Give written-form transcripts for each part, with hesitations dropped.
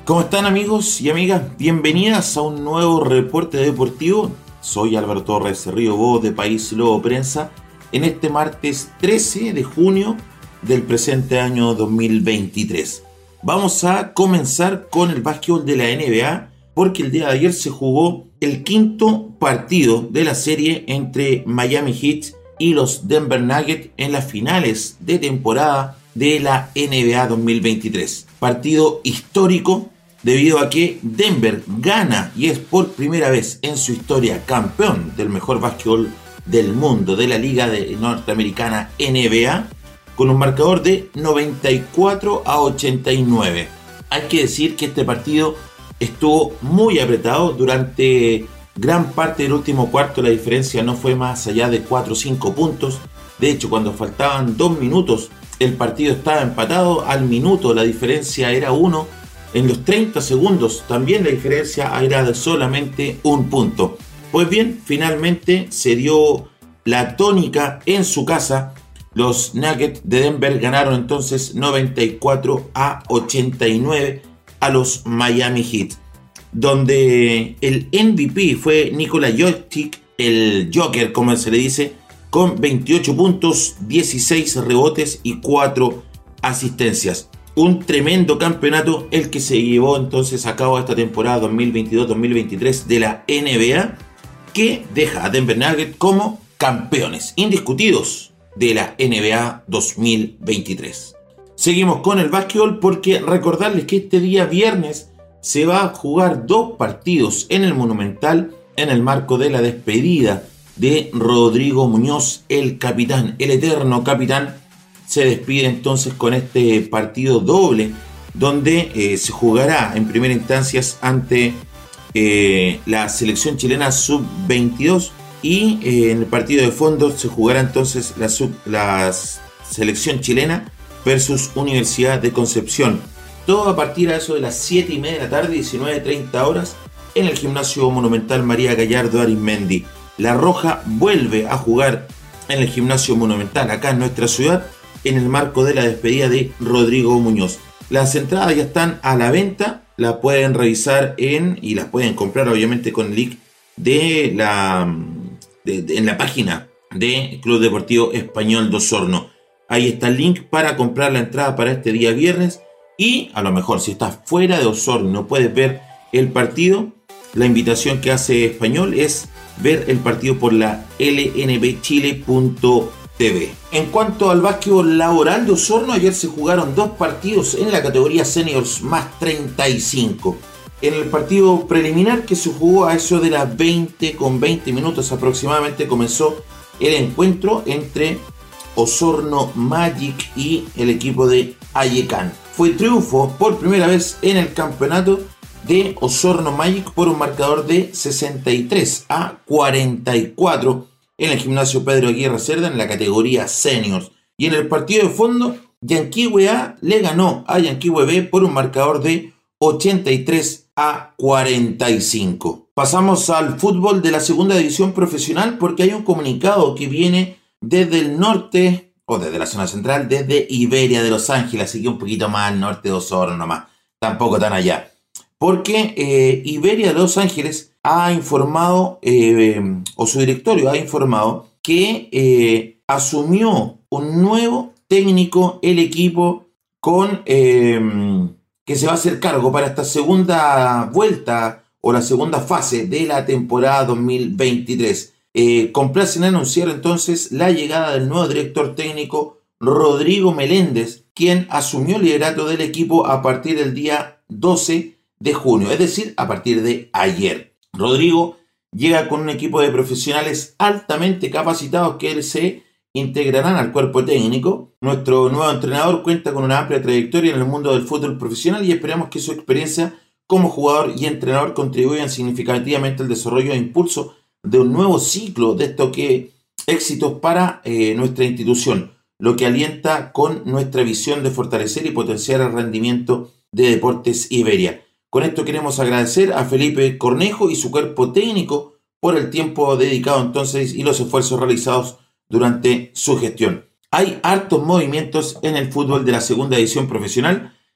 ¿Cómo están amigos y amigas? Bienvenidas a un nuevo reporte deportivo. Soy Álvaro Torres Río, voz de País Lobo Prensa, en este martes 13 de junio del presente año 2023. Vamos a comenzar con el básquetbol de la NBA, porque el día de ayer se jugó el quinto partido de la serie entre Miami Heat y los Denver Nuggets en las finales de temporada de la NBA 2023. Partido histórico debido a que Denver gana y es por primera vez en su historia campeón del mejor básquetbol del mundo, de la liga norteamericana NBA, con un marcador de 94-89. Hay que decir que este partido estuvo muy apretado. Durante gran parte del último cuarto la diferencia no fue más allá de 4 o 5 puntos. De hecho, cuando faltaban 2 minutos el partido estaba empatado. Al minuto la diferencia era 1. En los 30 segundos también la diferencia era de solamente 1 punto. Pues bien, finalmente se dio la tónica en su casa. Los Nuggets de Denver ganaron entonces 94-89 a los Miami Heat, donde el MVP fue Nikola Jokic, el Joker como se le dice, con 28 puntos, 16 rebotes y 4 asistencias. Un tremendo campeonato el que se llevó entonces a cabo esta temporada 2022-2023 de la NBA, que deja a Denver Nuggets como campeones indiscutidos de la NBA 2023. Seguimos con el básquetbol, porque recordarles que este día viernes se va a jugar 2 partidos en el Monumental en el marco de la despedida de Rodrigo Muñoz, el capitán, el eterno capitán. Se despide entonces con este partido doble, donde se jugará en primera instancia ante la selección chilena sub-22 y en el partido de fondo se jugará entonces la selección chilena versus Universidad de Concepción. Todo a partir de eso de las 7:30 de la tarde, 19:30 horas, en el Gimnasio Monumental María Gallardo Arizmendi. La Roja vuelve a jugar en el Gimnasio Monumental acá en nuestra ciudad, en el marco de la despedida de Rodrigo Muñoz. Las entradas ya están a la venta, las pueden revisar y las pueden comprar obviamente con el link en la página de Club Deportivo Español de Osorno. Ahí está el link para comprar la entrada para este día viernes, y a lo mejor si estás fuera de Osorno y no puedes ver el partido, la invitación que hace Español es ver el partido por la lnbchile.tv. En cuanto al básquetbol laboral de Osorno, ayer se jugaron 2 partidos en la categoría Seniors más 35. En el partido preliminar, que se jugó a eso de las 20 minutos aproximadamente, comenzó el encuentro entre Osorno Magic y el equipo de Ayecán. Fue triunfo por primera vez en el campeonato de Osorno Magic por un marcador de 63-44 en el gimnasio Pedro Aguirre Cerda en la categoría Seniors. Y en el partido de fondo, Yanquihue A le ganó a Yanquihue B por un marcador de 83-45. Pasamos al fútbol de la segunda división profesional, porque hay un comunicado que viene desde el norte, o desde la zona central, desde Iberia de Los Ángeles, así que un poquito más al norte de Osorno nomás, tampoco tan allá. Porque Iberia de Los Ángeles ha informado, o su directorio ha informado, que asumió un nuevo técnico el equipo con que se va a hacer cargo para esta segunda vuelta o la segunda fase de la temporada 2023. Complacen anunciar entonces la llegada del nuevo director técnico Rodrigo Meléndez, quien asumió el liderato del equipo a partir del día 12 de junio, es decir, a partir de ayer. Rodrigo llega con un equipo de profesionales altamente capacitados que se integrarán al cuerpo técnico. Nuestro nuevo entrenador cuenta con una amplia trayectoria en el mundo del fútbol profesional y esperamos que su experiencia como jugador y entrenador contribuyan significativamente al desarrollo e impulso de un nuevo ciclo de éxitos para nuestra institución, lo que alienta con nuestra visión de fortalecer y potenciar el rendimiento de Deportes Iberia. Con esto queremos agradecer a Felipe Cornejo y su cuerpo técnico por el tiempo dedicado entonces y los esfuerzos realizados durante su gestión. Hay hartos movimientos en el fútbol de la segunda división profesional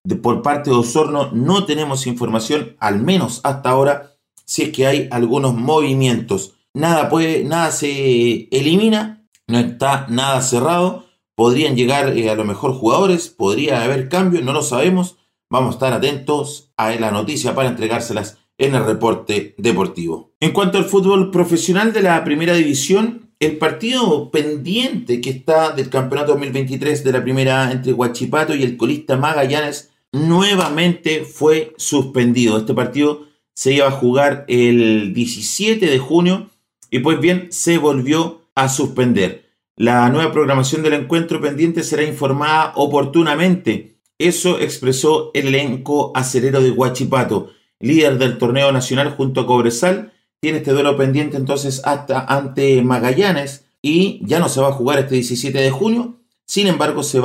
Por parte de Osorno no tenemos información, al menos hasta ahora, si es que hay algunos movimientos. Nada se elimina, no está nada cerrado. Podrían llegar a lo mejor jugadores, podría haber cambios, no lo sabemos. Vamos a estar atentos a la noticia para entregárselas en el reporte deportivo. En cuanto al fútbol profesional de la primera división, el partido pendiente que está del campeonato 2023 de la primera entre Huachipato y el colista Magallanes nuevamente fue suspendido. Este partido se iba a jugar el 17 de junio y pues bien se volvió a suspender. La nueva programación del encuentro pendiente será informada oportunamente. Eso expresó el elenco acerero de Huachipato, líder del torneo nacional junto a Cobresal. Tiene este duelo pendiente entonces hasta ante Magallanes y ya no se va a jugar este 17 de junio. Sin embargo, se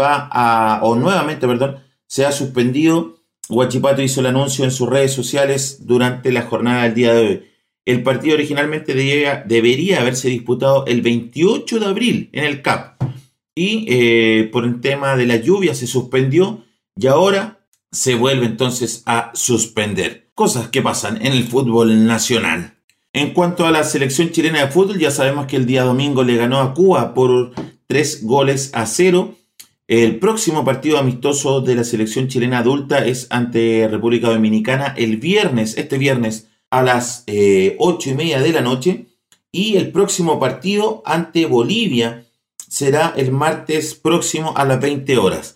ha suspendido. Huachipato hizo el anuncio en sus redes sociales durante la jornada del día de hoy. El partido originalmente debería haberse disputado el 28 de abril en el CAP y por el tema de la lluvia se suspendió y ahora se vuelve entonces a suspender. Cosas que pasan en el fútbol nacional. En cuanto a la selección chilena de fútbol, ya sabemos que el día domingo le ganó a Cuba por 3-0. El próximo partido amistoso de la selección chilena adulta es ante República Dominicana este viernes a las 8:30 de la noche. Y el próximo partido ante Bolivia será el martes próximo a las 20 horas.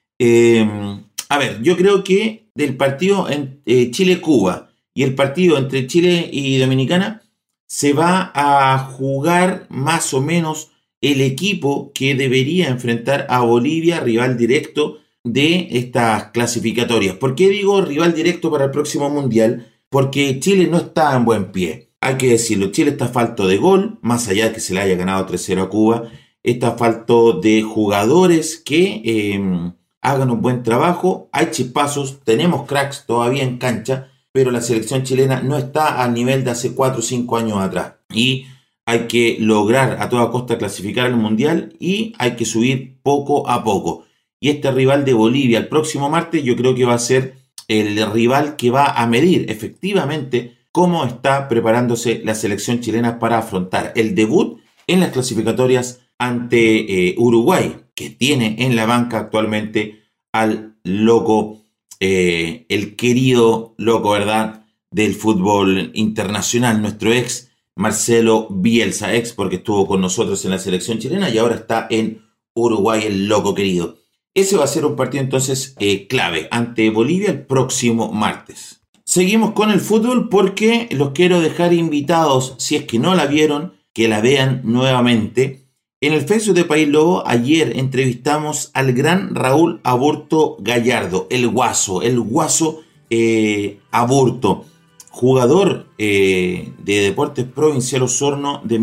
Yo creo que del partido en Chile-Cuba y el partido entre Chile y Dominicana se va a jugar más o menos el equipo que debería enfrentar a Bolivia, rival directo de estas clasificatorias. ¿Por qué digo rival directo para el próximo Mundial? Porque Chile no está en buen pie. Hay que decirlo, Chile está falto de gol, más allá de que se le haya ganado 3-0 a Cuba. Está falto de jugadores que hagan un buen trabajo. Hay chispazos, tenemos cracks todavía en cancha, pero la selección chilena no está al nivel de hace 4 o 5 años atrás. Y hay que lograr a toda costa clasificar al Mundial y hay que subir poco a poco. Y este rival de Bolivia el próximo martes yo creo que va a ser el rival que va a medir efectivamente cómo está preparándose la selección chilena para afrontar el debut en las clasificatorias ante Uruguay, que tiene en la banca actualmente al loco, el querido loco, ¿verdad?, del fútbol internacional, nuestro ex Marcelo Bielsa, porque estuvo con nosotros en la selección chilena y ahora está en Uruguay, el loco querido. Ese va a ser un partido entonces clave ante Bolivia el próximo martes. Seguimos con el fútbol porque los quiero dejar invitados, si es que no la vieron, que la vean nuevamente. En el Facebook de País Lobo ayer entrevistamos al gran Raúl Aburto Gallardo, el guaso Aburto. Jugador de Deportes Provincial Osorno de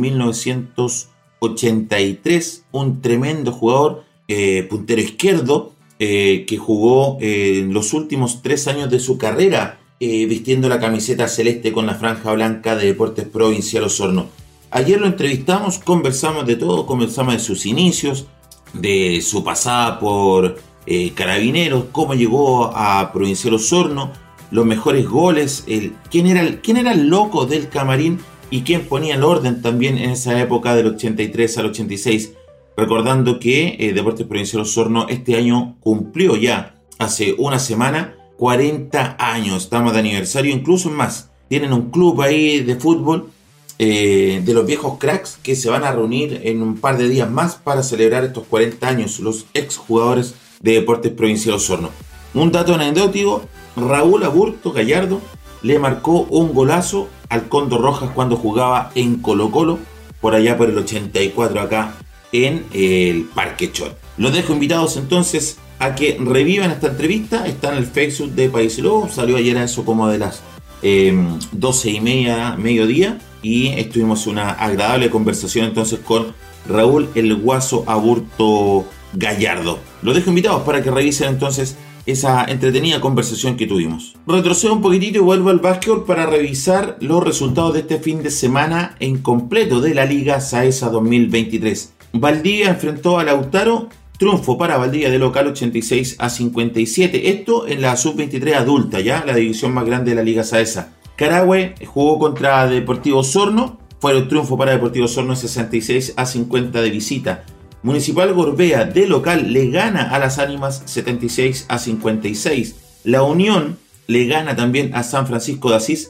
1983, un tremendo jugador, puntero izquierdo, que jugó los últimos 3 años de su carrera vistiendo la camiseta celeste con la franja blanca de Deportes Provincial Osorno. Ayer lo entrevistamos, conversamos de todo, conversamos de sus inicios, de su pasada por Carabineros, cómo llegó a Provincial Osorno, los mejores goles, quién era el loco del camarín y quién ponía el orden también en esa época del 83 al 86. Recordando que Deportes Provincial Osorno este año cumplió ya, hace una semana, 40 años. Estamos de aniversario, incluso más. Tienen un club ahí de fútbol de los viejos cracks que se van a reunir en un par de días más para celebrar estos 40 años, los exjugadores de Deportes Provincial Osorno. Un dato anecdótico: Raúl Aburto Gallardo le marcó un golazo al Cóndor Rojas cuando jugaba en Colo-Colo, por allá por el 84 acá en el Parque Chol. Los dejo invitados entonces a que revivan esta entrevista. Está en el Facebook de País Lobo, salió ayer a eso como de las 12:30, mediodía, y estuvimos una agradable conversación entonces con Raúl el Guaso Aburto Gallardo. Los dejo invitados para que revisen entonces esa entretenida conversación que tuvimos. Retrocedo un poquitito y vuelvo al básquetbol para revisar los resultados de este fin de semana en completo de la Liga Saesa 2023. Valdivia enfrentó a Lautaro Triunfo para Valdivia de local 86-57. Esto en la sub-23 adulta, ya la división más grande de la Liga Saesa. Carahue jugó contra Deportivo Osorno. Fue el triunfo para Deportivo Osorno 66-50 de visita. Municipal Gorbea de local le gana a Las Ánimas 76-56. La Unión le gana también a San Francisco de Asís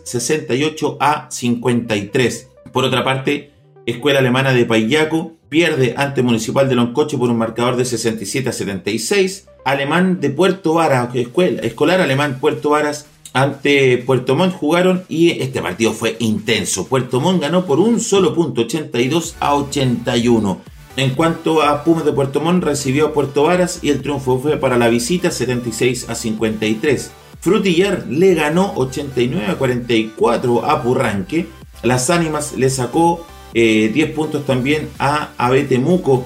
68-53. Por otra parte, Escuela Alemana de Paillaco pierde ante Municipal de Loncoche por un marcador de 67-76. Alemán de Puerto Varas, Escolar Alemán Puerto Varas ante Puerto Montt jugaron y este partido fue intenso. Puerto Montt ganó por un solo punto, 82-81. En cuanto a Pumas de Puerto Montt, recibió a Puerto Varas y el triunfo fue para la visita 76-53. Frutillar le ganó 89-44 a Purranque. Las Ánimas le sacó 10 puntos también a Temuco,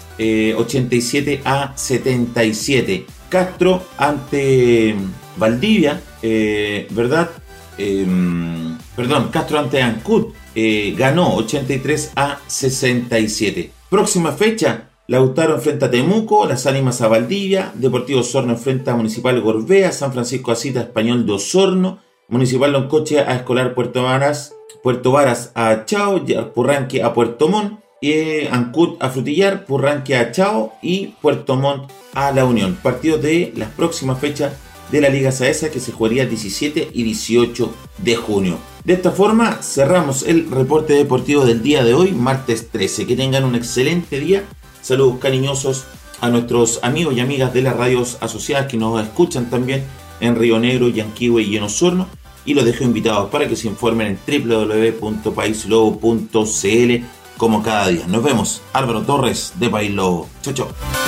87-77. Castro ante Valdivia, Castro ante Ancud, ganó 83-67. Próxima fecha, Lautaro enfrenta a Temuco, Las Ánimas a Valdivia, Deportivo Osorno enfrenta a Municipal Gorbea, San Francisco Asís a Español de Osorno, Municipal Loncoche a Escolar Puerto Varas a Chao, Purranque a Puerto Montt, Ancud a Frutillar, Purranque a Chao y Puerto Montt a La Unión. Partidos de las próximas fechas de la Liga Saesa que se jugaría 17 y 18 de junio. De esta forma cerramos el reporte deportivo del día de hoy, martes 13. Que tengan un excelente día. Saludos cariñosos a nuestros amigos y amigas de las radios asociadas que nos escuchan también en Río Negro, Yanquihue y en Osorno. Y los dejo invitados para que se informen en www.paislobo.cl como cada día. Nos vemos. Álvaro Torres de País Lobo. Chau, chau.